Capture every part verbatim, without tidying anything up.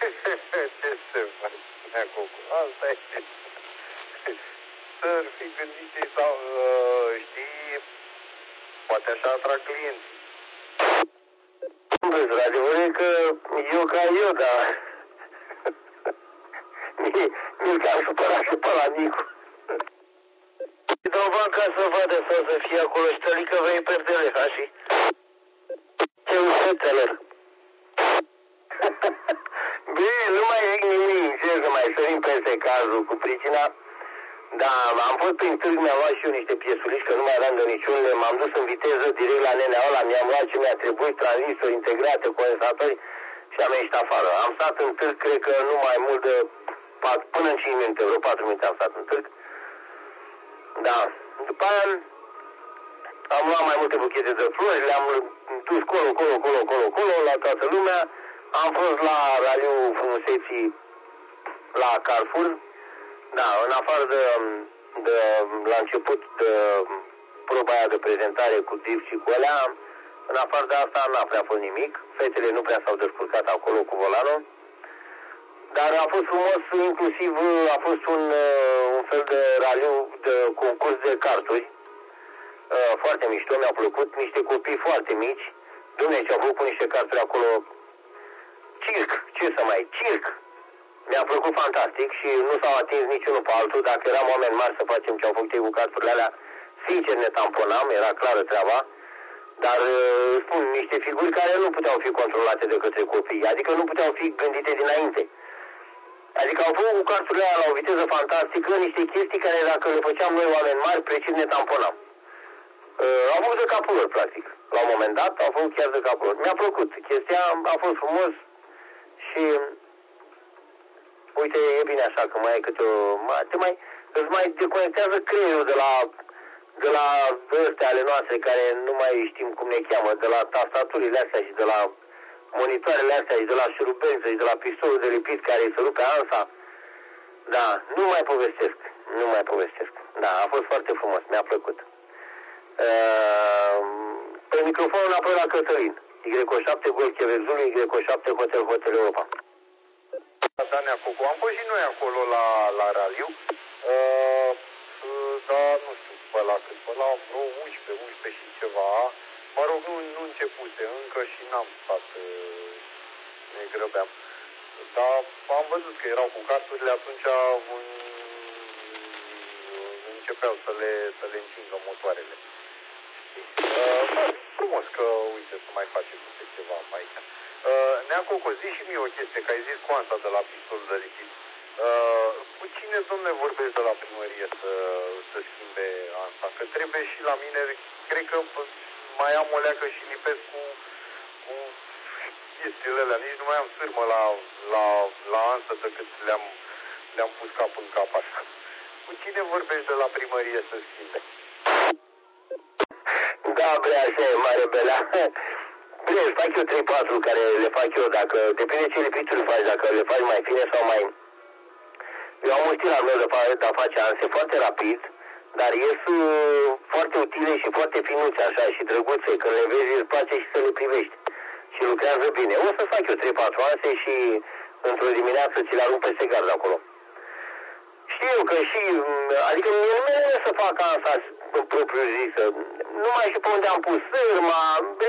Ce să faci, Neacocu? Asta e. Să fi gândite sau, uh, știi, poate așa atrag clienți. Vezi, adevărul e că eu ca eu, dar mi-l cam supărat și pe la Nicu. Dau bani ca să vadă sau să fie acolo și tălică vei perdele, ha, și ce fetelor. Bine, nu mai zic nimic, ce să mai sărim peste cazul cu pricina. Da, am fost prin târg, mi-am luat și eu niște piesulici, că nu mai aveam de niciunele, m-am dus în viteză direct la nenea ăla, mi-am luat ce mi-a trebuit, tranzistori integrate, condensatori și am ieșit afară. Am stat în târg, cred că nu mai mult de patru, până în cinci minute, vreo patru minute am stat în târg. Da, după aia am luat mai multe buchete de flori, le-am dus colo, colo, colo, colo, colo, la toată lumea. Am fost la raliul frumuseții la Carrefour. Da, în afară de, de la început de proba aia de prezentare cu tip și cu alea, în afară de asta n-a prea fost nimic. Fetele nu prea s-au descurcat acolo cu volanul. Dar a fost frumos, inclusiv a fost un, un fel de raliu, de concurs de carturi. Foarte mișto, mi-a plăcut, niște copii foarte mici. Dom'le, ce-au făcut niște carturi acolo. Circ, ce să mai, circ. Mi-a plăcut fantastic și nu s-au atins niciunul pe altul. Dacă eram oameni mari să facem ce au făcut ei cu carturile alea, sincer ne tamponam, era clară treaba. Dar spun, niște figuri care nu puteau fi controlate de către copii, adică nu puteau fi gândite dinainte. Adică au făcut cu carturile alea la o viteză fantastică niște chestii care dacă le făceam noi oameni mari, precis ne tamponam. Uh, au făcut de capul lor, practic. La un moment dat au făcut chiar de capul lor. Mi-a plăcut. Chestia a fost frumos și uite, e bine așa că mai ai câte o... Mai, te mai, îți mai deconectează creierul de la, de la astea ale noastre care nu mai știm cum ne cheamă, de la tastaturile astea și de la monitoarele astea și de la șurubență și de la pistolul de lipit care îi se rupe ansa. Da, nu mai povestesc. Nu mai povestesc. Da, a fost foarte frumos. Mi-a plăcut. Uh, pe microfon înapoi la Cătălin. Y șapte Golf Quebec Zulu, Y șapte Hotel Hotel Europa. Da, Neacocu, am fost și noi acolo la, la raliu, uh, dar nu știu, pe la cât, pe la vreo unsprezece, unsprezece și ceva, mă rog, nu, nu începuse încă și n-am stat, uh, ne grăbeam, dar am văzut că erau cu carturile, atunci un, începeau să le, să le încingă motoarele. Uh, da, frumos că, uite, să mai facem ceva aici. Uh, Neacocu, zi și mie o chestie, că ai zis cu Ansa de la pistolul de lipit. Uh, cu cine, domne, vorbești de la primărie să, să schimbe Ansa? Că trebuie și la mine, cred că mai am o leacă și lipesc cu, cu chestiile alea. Nici nu mai am sârmă la, la, la Ansa decât le-am, le-am pus cap în cap așa. Cu cine vorbești de la primărie să schimbe? Da, bre, așa e, mare belea. Bine, îți fac eu trei patru care le fac eu, dacă, depinde ce lipituri faci, dacă le faci mai fine sau mai... Eu am un stil al meu de, fa, de a face anse foarte rapid, dar ies uh, foarte utile și foarte finuțe așa și drăguțe, când le vezi îți place și să le privești. Și lucrează bine. O să fac eu trei patru anse și într-o dimineață ți le arunc peste gard acolo. Știu că și, adică mie nu mi-e să fac ansa propriu zisă, numai și pe unde am pus sârma, bre...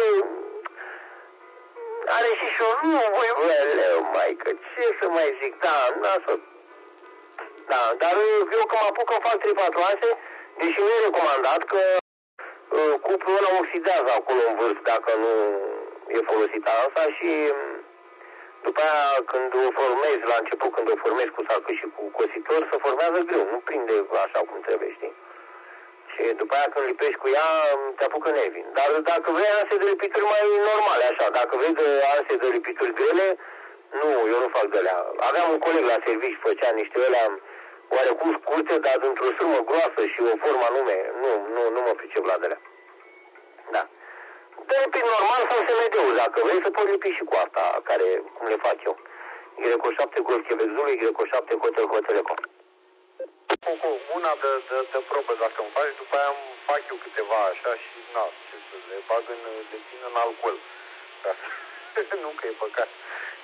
Are și șorul, voi, leu, maică, ce să mai zic, da, nasol. Da, dar eu când mă apuc, îmi fac trei patru anse, deși nu e recomandat că uh, cuplul ăla oxidează acolo în vârf dacă nu e folosită ansa și după aia când o formezi, la început când o formezi cu sacul și cu cositor, se formează greu, nu prinde așa cum trebuie, știi? Și după aia când lipești cu ea, te apucă nervii. Dar dacă vrei anse de lipituri mai normale, așa, dacă vrei de anse de lipituri grele, nu, eu nu fac de alea. Aveam un coleg la serviciu, făcea niște alea oarecum scurte, dar dintr-o sârmă groasă și o formă anume. Nu, nu, nu mă pricep la de alea. Da. De lipit normal sau S M D-ul, dacă vrei să poți lipi și cu asta, care, cum le fac eu. Y șapte Golf Quebec Zulu, Y șapte Hotel Hotel Eco. Cu una de, de, de probă dacă îmi faci, după aia îmi fac eu câteva așa și na, ce să le bag în, le țin în alcool. Nu că e păcat.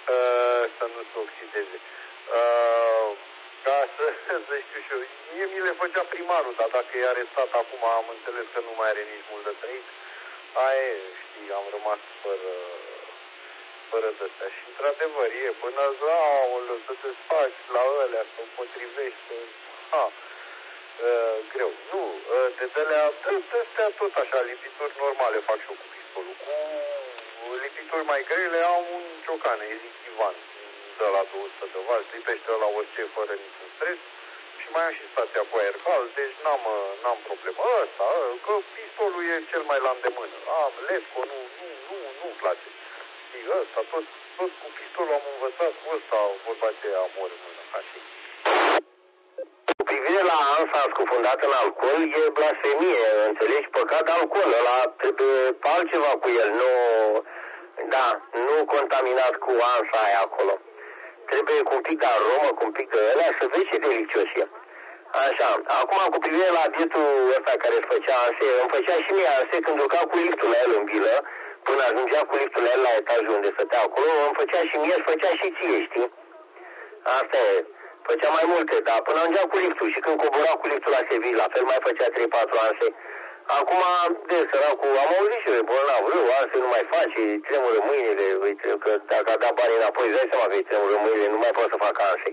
uh, să nu se oxideze. Uh, ca să, să știu și eu, mie mi le făcea primarul, dar dacă e arestat acum, am înțeles că nu mai are nici mult de trăit. Aia e, știi, am rămas fără, fără de-astea. Și într-adevăr e, până la, aoleu, să te faci la ălea, să o potrivești, să... Ha, uh, greu. Nu, uh, de de-alea, de-astea tot așa, lipituri normale fac și eu cu pistolul. Cu lipituri mai grele am un ciocan, îi zic Ivan, de la două sute de vați, lipește la orice fără niciun stres. Și mai am și stația cu aer cald, deci n-am, n-am problemă. Ăsta, că pistolul e cel mai la îndemână. Am Lesco, nu, nu, nu, nu-mi place. Și ăsta, tot, tot cu pistolul am învățat, cu ăsta, vorba aceea, mor în mână, așa. Cu privire la ansa scufundat în alcool, e blasfemie, înțelegi? Păcat de alcool, ăla trebuie altceva cu el, nu, da, nu contaminat cu ansa aia acolo. Trebuie cu un pic de aromă, cu un pic de ălea, să vezi ce delicios e. Așa, acum cu privire la bietul ăsta care îți făcea anse, îmi făcea și mie anse când urca cu liftul la el în vilă, până ajungea cu liftul la el la etajul unde stătea acolo, îmi făcea și mie, îți făcea și ție, știi? Asta e, făcea mai multe, dar până ajungea cu liftul și când cobora cu liftul la Sevilla, la fel mai făcea trei patru anse. Acum, de săracul, am auzit și eu, e bolnav, rău, anse nu mai face, îi tremură mâinile, îi tremură, că dacă a dat banii înapoi, îți dai seama că îi tremură mâinile, nu mai poate să facă anse.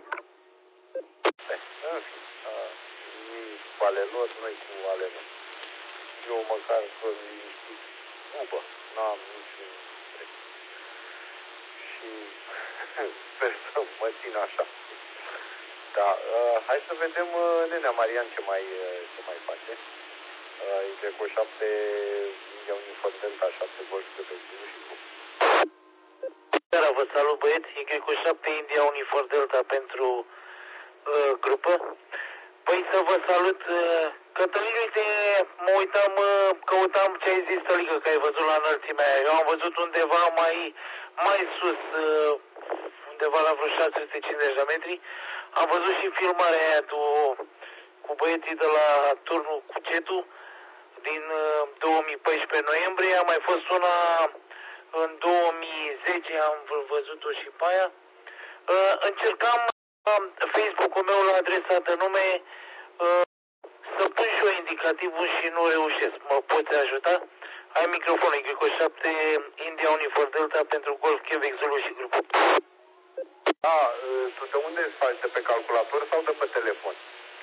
Cu ale lor, noi cu ale lor. Eu măcar că liniștit, nu bă, n-am niciun stres. Și sper să mă țin așa. Da, uh, hai să vedem uh, nenea Marian ce mai, uh, ce mai face. Uh, Y cu șapte, India Uniform Delta, șapte Golf Quebec Zulu și cu. Seara, vă salut băieți, Y cu șapte India Uniform Delta pentru uh, grupă. Păi să vă salut, uh, Cătălin, uite, mă uitam, uh, căutam ce ai zis, Tălică, că ai văzut la înălțimea aia. Eu am văzut undeva mai, mai sus, uh, undeva la vreo șase sute cincizeci de metri. Am văzut și filmarea aia tu, cu băieții de la turnul cu Cetu din uh, două mii paisprezece noiembrie. A mai fost una în două mii zece, am văzut-o și pe aia. Uh, încercam uh, Facebook-ul meu la adresa de nume uh, să pun și eu indicativul și nu reușesc. Mă poți ajuta? Ai microfonul Y cu șapte India Uniform Delta pentru Golf Quebec Zulu și grupul. Da, tu de unde îți faci? De pe calculator sau de pe telefon?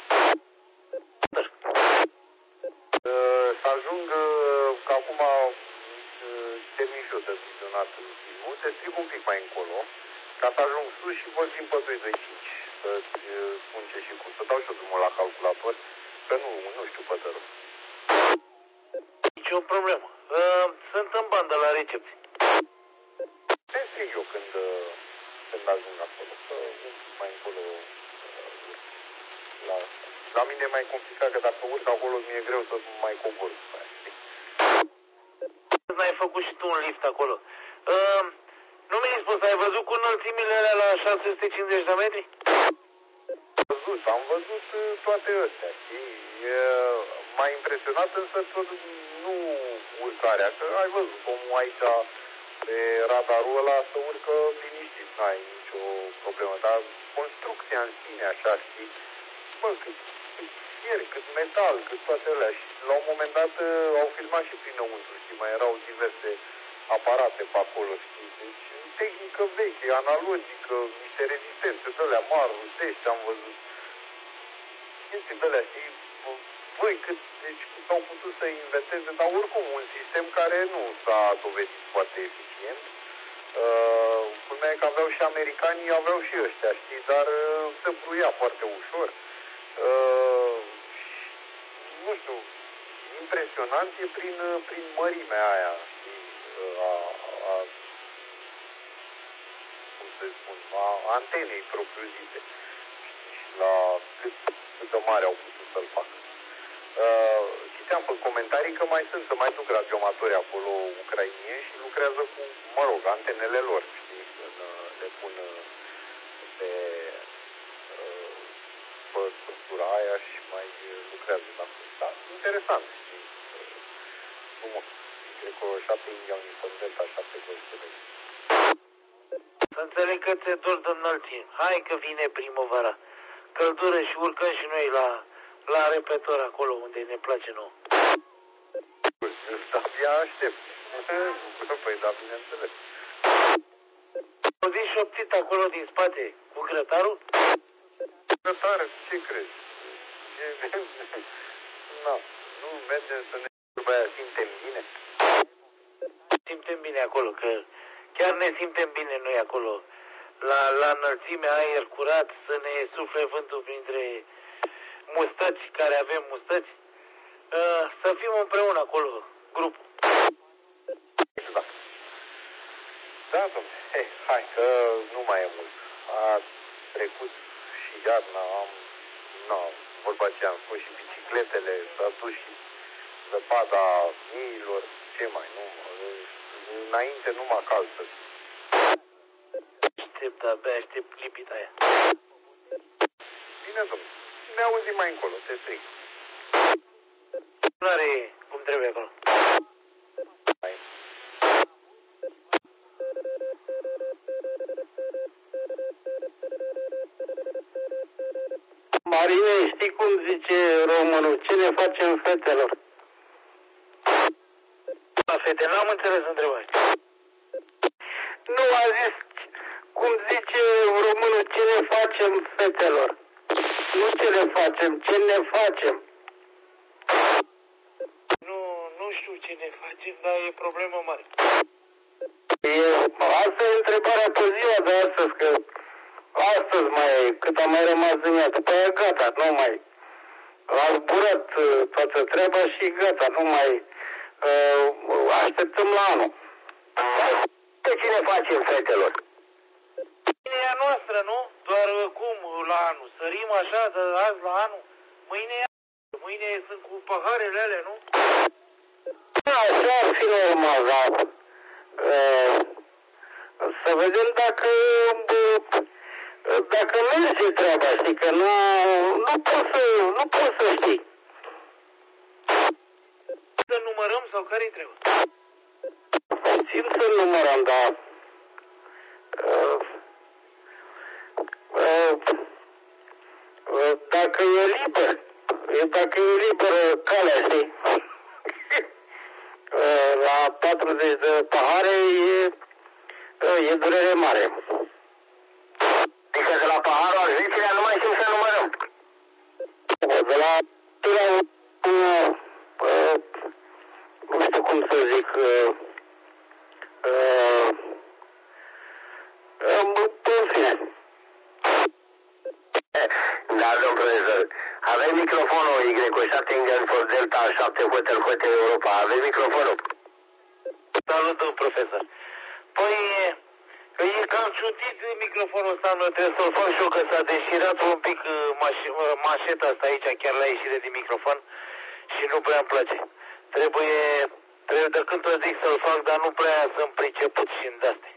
Să ajung, că acum termin și eu de vizionat filmul, te stric un pic mai încolo, ca să ajung sus și vorbim pe doi doi cinci, să-ți spun ce și cum, să dau și eu drumul la calculator, că nu, nu știu pe de rău. Nici o problemă. Uh, sunt în bandă la recepție. Te strig eu când, când ajung acolo, că un pic mai încolo la, la mine e mai complicat, că dacă urc acolo mi-e greu să mai cobor. N-ai făcut și tu un lift acolo. Uh, nu mi-ai spus, ai văzut cu înălțimile alea la șase sute cincizeci de metri? Am văzut, am văzut toate astea, știi? M-a impresionat însă tot nu urcarea, că ai văzut cum aici pe radarul ăla să urcă liniștit, n-ai nicio problemă, dar construcția în sine așa, știi? Bă, cât, cât fier, cât metal, cât toate alea și la un moment dat au filmat și prinăuntru, știi? Mai erau diverse aparate pe acolo, știi? Deci tehnică veche, analogică, niște rezistențe de alea mari, rusești, am văzut. Chestii de alea, știi? Băi, cât, deci cât au putut să inventeze, dar oricum un sistem care nu s-a dovedit foarte eficient. Uh, culmea e că aveau și americanii, aveau și ăștia, știi? Dar uh, se bruia foarte ușor. Uh, nu știu, impresionant e prin, prin mărimea aia, știi? A, a, cum să spun, a antenei propriu-zise. Și la cât, cât de mare au putut să-l facă. Uh, citeam pe comentarii că mai sunt, să mai duc radioamatori acolo ucrainieni și lucrează cu, mă rog, antenele lor, știi? Le pun pe, pe structura aia și mai lucrează la fel. Da, interesant, știi? Frumos. Cred că șapte India Uniform Delta, șapte Golf Quebec. Să înțeleg că ți-e dor de înălțime. Hai că vine primăvara. Căldură și urcăm și noi la, la repetor acolo unde ne place nouă. Abia aștept. Păi da, bineînțeles. Auzi șoptit acolo din spate cu grătarul? Grătar, ce crezi? Nu, nu mergem să ne după aia simtem bine. Simtem bine acolo, că chiar ne simtem bine noi acolo. La, la înălțime, aer curat, să ne sufle vântul printre mustăți, care avem mustăți. Uh, să fim împreună acolo, grupul. Exact. Da, domnule. Hey, hai, că nu mai e mult. A trecut și iarna, am, na, vorba ce am spus, și bicicletele, s-a dus și zăpada miilor, ce mai, nu, înainte numai calță. Aștept, abia aștept lipita aia. Bine, domnule, ne auzim mai încolo, te strig. Nu are cum trebuie acolo. Hai. Marine, știi cum zice românul? Ce ne facem fetelor? La fete, n-am înțeles întrebarea. Nu a zis cum zice românul, ce ne facem fetelor? Nu ce ne facem, ce ne facem. Nu, nu știu ce ne facem, dar e problemă mare. E, asta e întrebarea pe ziua de astăzi, că astăzi mai, cât a mai rămas din ea, după aia gata, nu mai, a zburat toată treaba și gata, nu mai, uh, așteptăm la anul. Pe ce ne facem, fetelor? Mâine e a noastră, nu? Doar cum la anul? Sărim așa de azi la anul? Mâine e a Mâine sunt cu paharele alea, nu? Așa ar fi normal, da. Uh, să vedem dacă uh, dacă merge treaba, știi, că nu, nu poți să, nu poți să știi. Să numărăm sau care-i treaba? Țin să numărăm, dar uh, uh, uh, dacă e liber, dacă e liber calea, știi, uh, la patruzeci de pahare e, uh, e durere mare. Adică de la paharul al zecilea nu mai știm să numărăm. De la la uh, uh, nu știu cum să zic, uh, uh, uh, în fine. Da, domn profesor, avem microfonul Y șapte Indian for Delta șapte Hotel Hotel Europa, avem microfonul. Salut, domn profesor. Păi, e cam ciutit microfonul ăsta, nu trebuie să-l fac și eu, că s-a deșirat un pic maș- mașeta asta aici, chiar la ieșire din microfon, și nu prea îmi place. Trebuie, trebuie de când o zic să-l fac, dar nu prea sunt priceput și în de-astea.